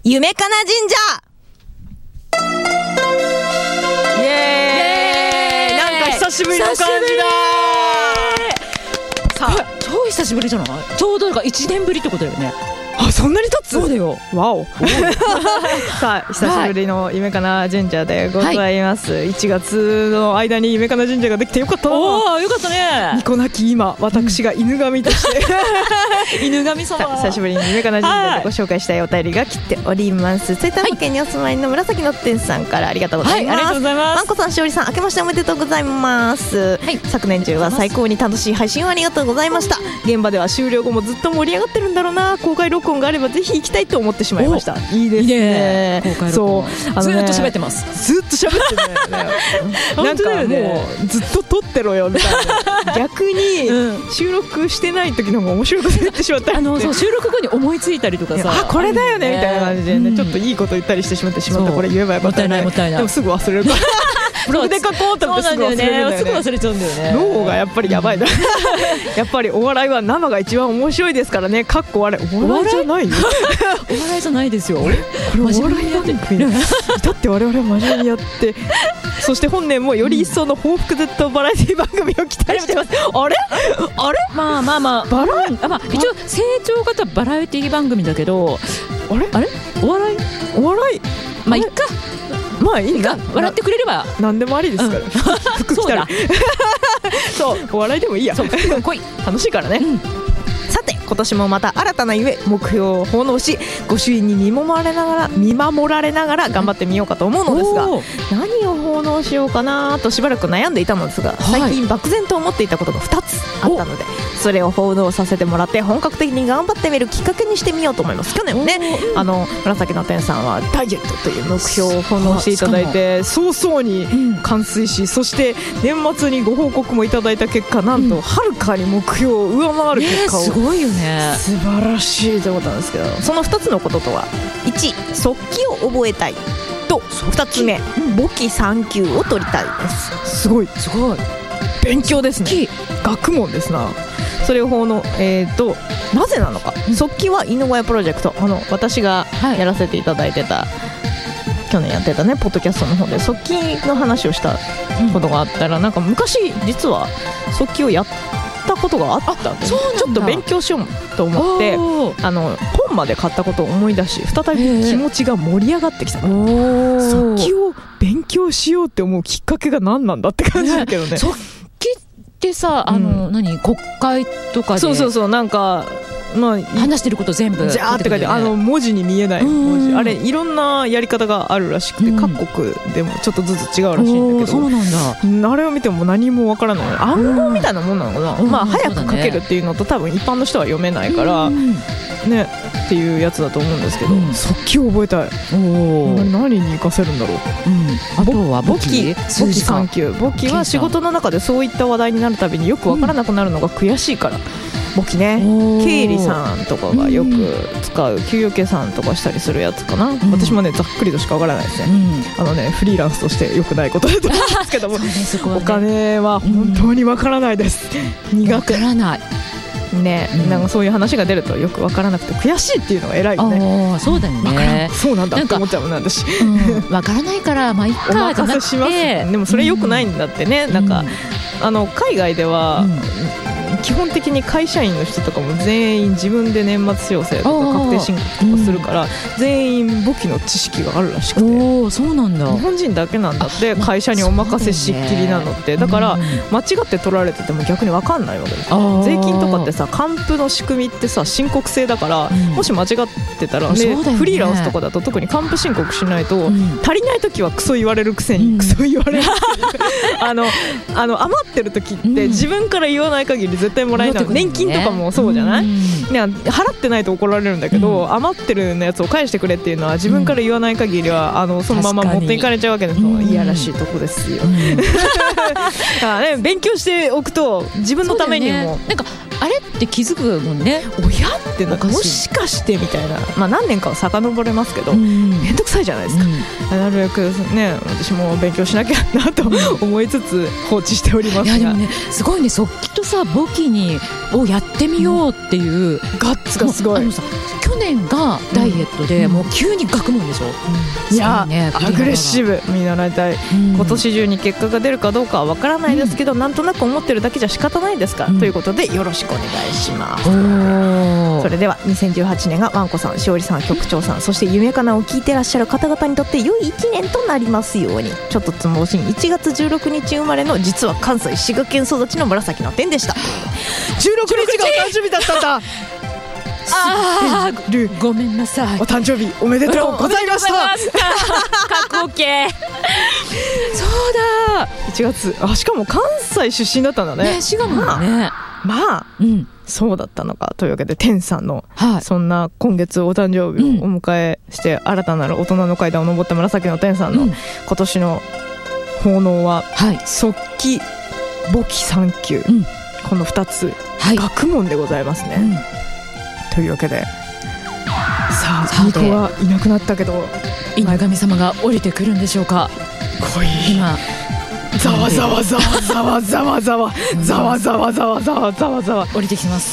夢かな神社。イエーイ、なんか久しぶりの感じだ。さあ、 超久しぶりじゃない？ちょうどなんか1年ぶりってことだよね。 あ、そんなに経つ？ そうだよ。 わお。さあ、久しぶりの夢かな神社でございます、はい、1月の間に夢かな神社ができてよかったな。 おー、よかったね。 ニコなき今、私が犬神として犬神様、 久しぶりに夢かな神社でご紹介したいお便りが来ております。埼玉県にお住まいの紫の天さんからありがとうございます、 はい、ありがとうございます。 まんこさん、しおりさん、明けましておめでとうございます、はい、昨年中は最高に楽しい配信をありがとうございました。現場では終了後もずっと盛り上がってるんだろうな。公開録音があればぜひ行きたいと思ってしまいました。いいですね。 公開録音、そうずっと喋ってます。 ずっと喋ってねなんかもうずっと撮ってろよみたいな逆に収録してない時の方が面白く言ってしまったりそう収録後に思いついたりとかさ、 あ、これだよねみたいな感じでね、ちょっといいこと言ったりしてしまって、これ言えばよかったね。 もったいない。 でもすぐ忘れるからブログで書こうと思ってすぐ忘れるんだよね。 すぐ忘れちゃうんだよね。 脳がやっぱりやばいなやっぱりお笑いは生が一番面白いですからね。かっこ笑い。お笑いじゃないよお笑いじゃないですよ。 これお笑い番組だって我々は真面目にやってそして本年もより一層の報復 Z バラエティ番組を期待してます。あれまあバラ一応成長型バラエティ番組だけど、あれお笑いまあいっか、 まあいいんだ。 笑ってくれれば何でもありですから、服着たりそうお笑いでもいいや。来い、楽しいからね。さて、今年もまた新たな夢、目標を奉納し、ご朱印に見守られながら頑張ってみようかと思うのですが、何を奉納しようかなとしばらく悩んでいたのですが、最近漠然と思っていたことが2つあったので、それを奉納させてもらって本格的に頑張ってみるきっかけにしてみようと思います。去年もね、紫の天さんはダイエットという目標を奉納していただいて、早々に完遂し、そして年末にご報告もいただいた結果、なんとはるかに目標を上回る結果を、 すごいよね。 素晴らしいということなんですけど、その2つのこととは、1、速記を覚えたいと、2つ目、簿記3級を取りたいです。すごい勉強ですね。学問ですな。それをなぜなのか、速記は犬小屋プロジェクト、私がやらせていただいてた、去年やってたねポッドキャストの方で速記の話をしたことがあったら、なんか昔実は速記をやったことがあったんで、ちょっと勉強しようと思って本まで買ったことを思い出し、再び気持ちが盛り上がってきた。速記を勉強しようって思うきっかけが何なんだって感じだけどね。 速記ってさ、国会とかでそうなんか話してること全部ジャーって書いて、文字に見えない文字、あれいろんなやり方があるらしくて、各国でもちょっとずつ違うらしいんだけど、 そうなんだ。 あれを見ても何もわからない。暗号みたいなもんなのかな。早く書けるっていうのと、多分一般の人は読めないからねっていうやつだと思うんですけど、速記を覚えたい。何に活かせるんだろう。 あとは簿記 3級。簿記は仕事の中でそういった話題になるたびによくわからなくなるのが悔しいから。簿記ね、経理さんとかがよく使う給与計算とかしたりするやつかな。私もねざっくりとしかわからないですね。フリーランスとして良くないことだと思うんですけども、お金は本当にわからないです。苦手。わからないね、なんかそういう話が出るとよくわからなくて悔しいっていうのが偉いよね。 そうだよね。 そうなんだって思っちゃうもんね、私。 わからないからまあいっかお任せします。でもそれ良くないんだってね。なんか海外では基本的に会社員の人とかも全員自分で年末調整とか確定申告とかするから、全員簿記の知識があるらしくて。そうなんだ。日本人だけなんだって、会社にお任せしっきりなのって。だから間違って取られてても逆に分かんないわけです。税金とかってさ、還付の仕組みってさ申告制だから、もし間違ってたら、フリーランスとかだと特に還付申告しないと、足りない時はクソ言われるくせにクソ言われる余ってる時って自分から言わない限り絶対もらえない。年金とかもそうじゃない？払ってないと怒られるんだけど、余ってるのやつを返してくれっていうのは自分から言わない限りはそのまま持っていかれちゃうわけですよ。いやらしいとこですよ。勉強しておくと自分のためにも、 なんかあれって気づくもんね。 親ってもしかしてみたいな、何年かは遡れますけど、めんどくさいじゃないですか。なるべくね、私も勉強しなきゃなと思いつつ放置しておりますが。 いやでもね、すごいね、速記とさ簿記をやってみようっていうガッツがすごい。 去去年がダイエットで、もう急に学問でしょ。 いや、アグレッシブ見習いたい。今年中に結果が出るかどうかはわからないですけど、なんとなく思ってるだけじゃ仕方ないですから、ということでよろしくお願いします。それでは2018年がわんこさん、しおりさん、局長さん、そして夢かなを聞いてらっしゃる方々にとって良い1年となりますように。ちょっとつもしん1月16日生まれの、実は関西滋賀県育ちの紫の天でした。16日がお誕生日だったんだ。 ごめんなさい。 お誕生日おめでとうございました。 過去形。そうだ、 1月。しかも関西出身だったんだね。 滋賀もね。 そうだったのか。というわけで天さんの、そんな今月お誕生日をお迎えして、新たなる大人の階段を登った紫の天さんの今年の奉納は、速記簿記3級、この2つ、学問でございますね。というわけで、さあ巫女はいなくなったけど、 犬神様が降りてくるんでしょうか。今ざわざわざわざわざわざわざわざわざわざわざわざわ降りてきます。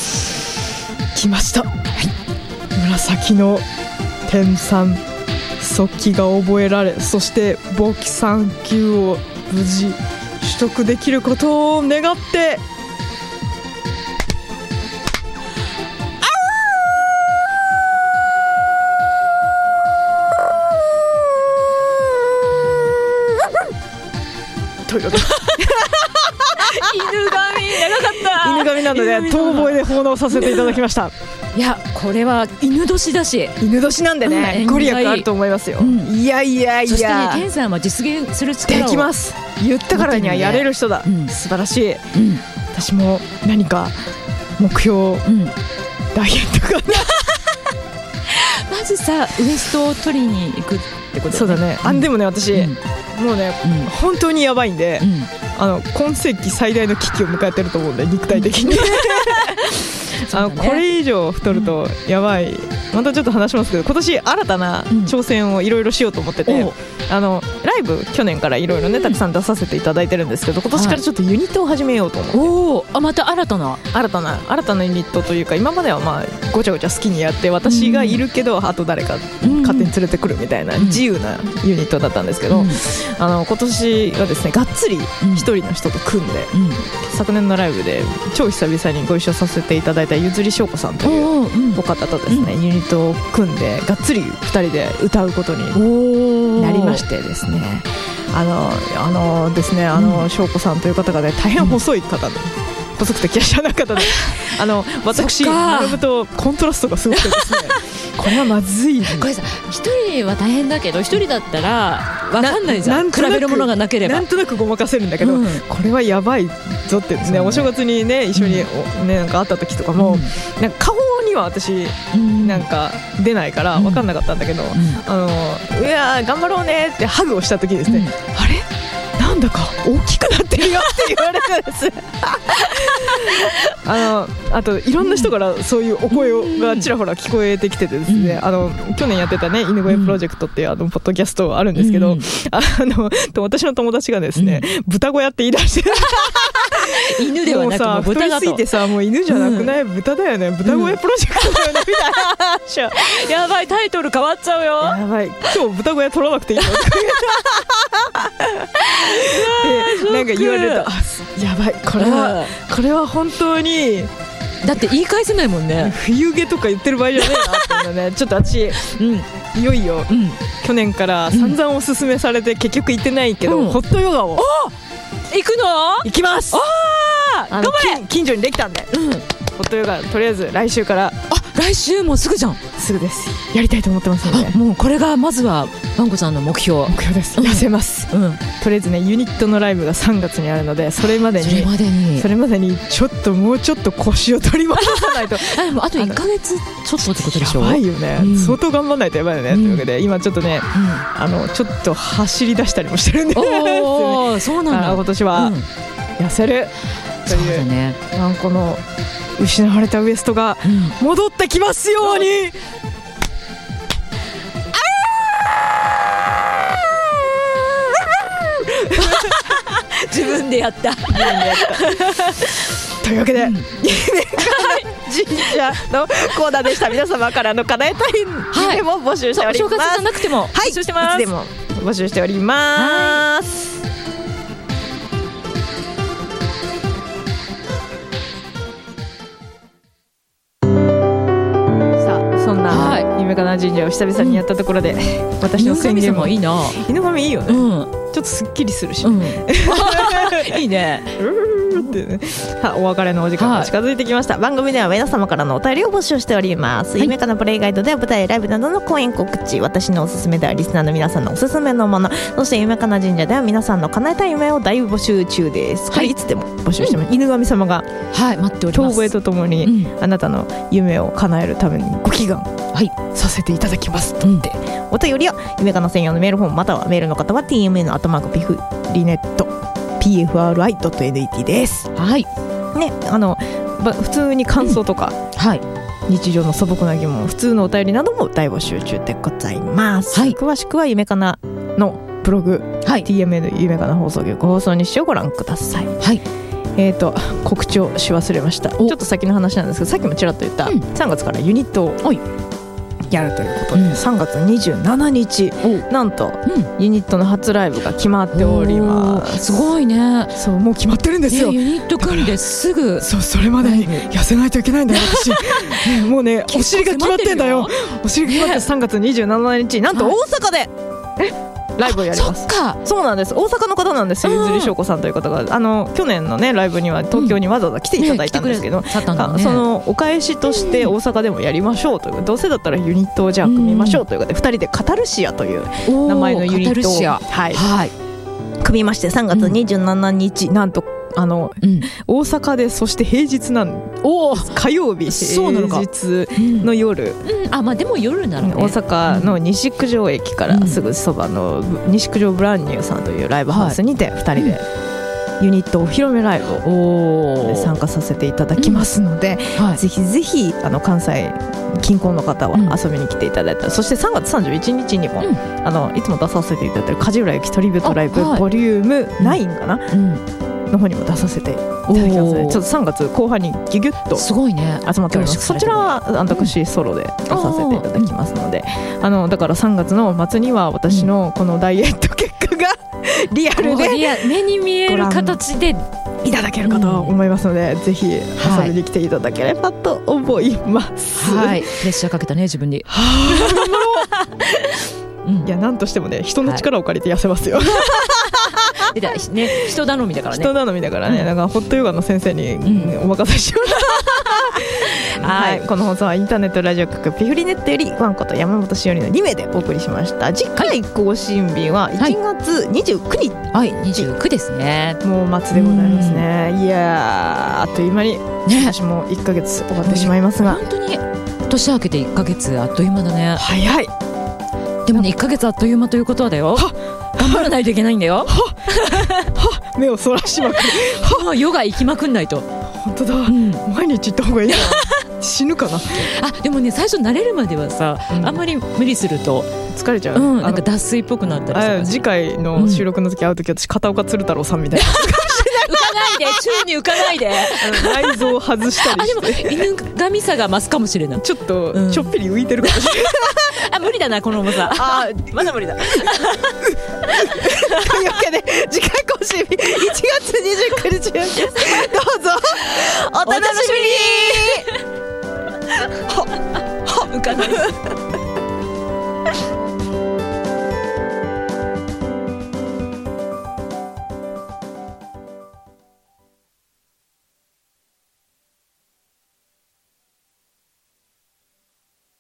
来ました。紫の天さん、速記が覚えられ、そして簿記3級を無事取得できることを願って、ということで犬神長かった。 犬神なので遠吠えで奉納させていただきました。 いや、これは犬年だし、 犬年なんでね、ご利益あると思いますよ。いやいやいや、 そしてね、天さんは実現する力をできます。言ったからにはやれる人だ。素晴らしい。私も何か目標、ダイエットかな。 まずさ、ウエストを取りに行くってことだね。 そうだね。でもね、私もうね、本当にやばいんで、今世紀最大の危機を迎えてると思うんで、肉体的に。これ以上太るとやばい。またちょっと話しますけど、今年新たな挑戦をいろいろしようと思ってて、ライブ去年からいろいろね、たくさん出させていただいてるんですけど、今年からちょっとユニットを始めようと思って。 また新たなユニットというか、今まではまあごちゃごちゃ好きにやって、私がいるけどあと誰か勝手に連れてくるみたいな自由なユニットだったんですけど、今年はですね、がっつり一人の人と組んで、昨年のライブで超久々にご一緒させていただいたゆずりしょうこさんというお方とですね、ユニットを組んでがっつり2人で歌うことになりましてですね、ですね、しょうこさんという方がね、大変細い方で、細くて華奢な方で、私並ぶとコントラストがすごくてですね、これはまずい。 これさ、一人は大変だけど、一人だったら分かんないじゃん。比べるものがなければなんとなくごまかせるんだけど、これはやばいぞってですね、お正月にね一緒になんか会った時とかも、なんか顔には私なんか出ないから分かんなかったんだけど、いや頑張ろうねってハグをした時ですね、あれなんだか大きくなってるよって言われたんです。あといろんな人からそういうお声がちらほら聞こえてきててですね、去年やってたね、犬声プロジェクトっていうポッドキャストあるんですけど、私の友達がですね、豚小屋って言い出して犬ではなくもう豚がと、 太りすぎてさ、もう犬じゃなくない、豚だよね、豚小屋プロジェクトだよねみたいな話はやばい、タイトル変わっちゃうよ。 やばい、今日豚小屋取らなくていいのでなんか言われると、やばい、これは本当にだって言い返せないもんね。 冬毛とか言ってる場合じゃねえなってね、ちょっと私、いよいよ、去年から散々おすすめされて結局行ってないけど、ホットヨガを行くの？ 行きます。 頑張れ。 近所にできたんで、ホットヨガとりあえず来週から。 来週もうすぐじゃん。 すぐです。やりたいと思ってますので、 もうこれがまずはわんこさんの目標です。痩せます。とりあえずね、ユニットのライブが3月にあるので、それまでにちょっともうちょっと腰を取り戻さないと。 でもあと1ヶ月ちょっとってことでしょ。 やばいよね、相当頑張らないとやばいよね、というわけで今ちょっとね、ちょっと走り出したりもしてるんで、 そうなんだ。 今年は痩せるという、ワンコの失われたウエストが戻ってきますように。 自分でやった。 というわけで、 神社のコーナーでした。皆様からの叶えたい夢も募集しております。 正月じゃなくても募集してます。 いつでも募集しております。そんな夢かな神社を久々にやったところで、私の宣言もいいな。 犬神いいよね、ちょっとすっきりするし、 いいねってね。お別れのお時間が近づいてきました。番組では皆様からのお便りを募集しております。夢かなプレイガイドでは舞台ライブなどの公演告知、私のおすすめではリスナーの皆さんのおすすめのもの、そして夢かな神社では皆さんの叶えたい夢を大募集中です。これいつでも募集してます。犬神様が待っております。 遠吠えとともに、あなたの夢を叶えるためにご祈願させていただきますので、お便りは夢かな専用のメールフォーム、またはメールの方は tmn@pifrinet.net です。ね、普通に感想とか、日常の素朴な疑問、普通のお便りなども大募集中でございます。詳しくは夢かなのブログ、TMN 夢かな放送局放送日誌をご覧ください。告知をし忘れました。ちょっと先の話なんですけど、さっきもちらっと言った、3月からユニットをやるということで、3月27日なんと、ユニットの初ライブが決まっております。 すごいね。 そう、もう決まってるんですよ。 ユニット組んですぐ、 それまでに痩せないといけないんだよ私もうね、お尻が決まってんだよ。お尻が決まって3月27日、なんと大阪でライブをやります。そうなんです。大阪の方なんですよ。ゆずりしょうこさんという方が、去年のねライブには東京にわざわざ来ていただいたんですけど、そのお返しとして大阪でもやりましょうという、どうせだったらユニットをじゃあ組みましょうということで、2人でカタルシアという名前のユニットを組みまして、3月27日なんと大阪で、そして平日なん火曜日平日の夜、 でも夜なのね。 大阪の西九条駅からすぐそばの西九条ブランニューさんというライブハウスにて2人でユニットお披露目ライブを参加させていただきますので、ぜひぜひ関西近郊の方は遊びに来ていただいたら、そして3月31日にもいつも出させていただいている梶浦由記トリビュートライブボリューム9かなの方にも出させていただきますので、ちょっと3月後半にギュギュッと集まっております。そちらは私ソロで出させていただきますので、だから3月の末には私のこのダイエット結果がリアルで目に見える形でいただけるかと思いますので、ぜひ遊びに来ていただければと思います。 プレッシャーかけたね、自分に。 いや、なんとしてもね、人の力を借りて痩せますよ。 人頼みだからね。 人頼みだからね。だからホットヨガの先生にお任せしよう。この放送はインターネットラジオ局ピフリネットよりワンコと山本しおりの2名でお送りしました。次回更新日は1月29日。 29ですね。 もう末でございますね。いやー、あっという間に私も1ヶ月終わってしまいますが、 本当に年明けて1ヶ月あっという間だね。 早い。 でもね、1ヶ月あっという間ということはだよ、頑張らないといけないんだよ。 目をそらしまくる。 ヨガ行きまくんないと。 本当だ、毎日行った方がいいな。死ぬかな。 でもね、最初慣れるまではさ、あんまり無理すると疲れちゃう。 なんか脱水っぽくなったりとか。 次回の収録の時会う時、私片岡鶴太郎さんみたいな。 浮かないで、宙に浮かないで。 内臓を外したりして。 でも犬神さが増すかもしれない。 ちょっとちょっぴり浮いてるかもしれない。 無理だな、この重さ。 まだ無理だ。というわけで、次回更新日1月29日です。どうぞお楽しみに。 浮かない。